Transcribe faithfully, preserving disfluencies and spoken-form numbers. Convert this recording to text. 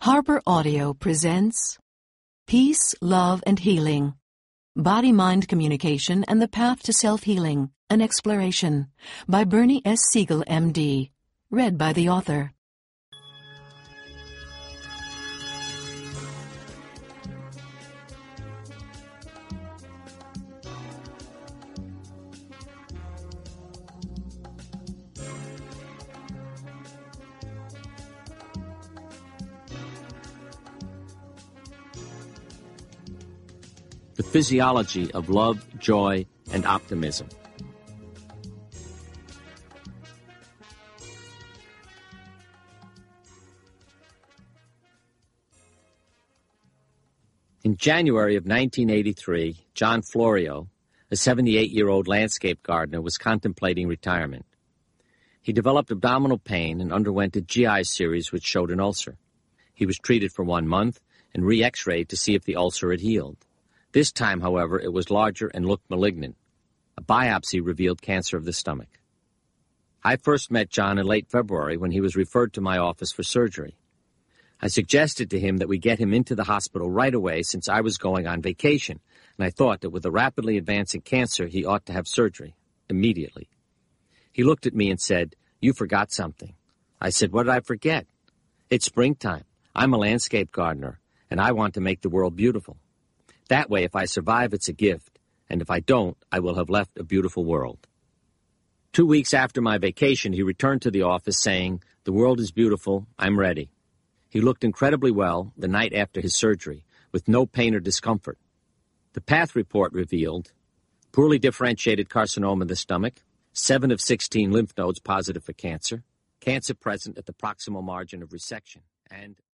Harper Audio presents Peace, Love, and Healing. Body-Mind Communication and the Path to Self-Healing, an Exploration, by Bernie S. Siegel, M D. Read by the author. The physiology of love, joy, and optimism. In January of nineteen eighty-three, John Florio, a seventy-eight-year-old landscape gardener, was contemplating retirement. He developed abdominal pain and underwent a G I series which showed an ulcer. He was treated for one month and re-x-rayed to see if the ulcer had healed. This time, however, it was larger and looked malignant. A biopsy revealed cancer of the stomach. I first met John in late February when he was referred to my office for surgery. I suggested to him that we get him into the hospital right away since I was going on vacation, and I thought that with a rapidly advancing cancer, he ought to have surgery immediately. He looked at me and said, "You forgot something." I said, "What did I forget?" "It's springtime. I'm a landscape gardener, and I want to make the world beautiful. That way, if I survive, it's a gift, and if I don't, I will have left a beautiful world." Two weeks after my vacation, he returned to the office saying, "The world is beautiful. I'm ready." He looked incredibly well the night after his surgery, with no pain or discomfort. The path report revealed poorly differentiated carcinoma of the stomach, seven of sixteen lymph nodes positive for cancer, cancer present at the proximal margin of resection, and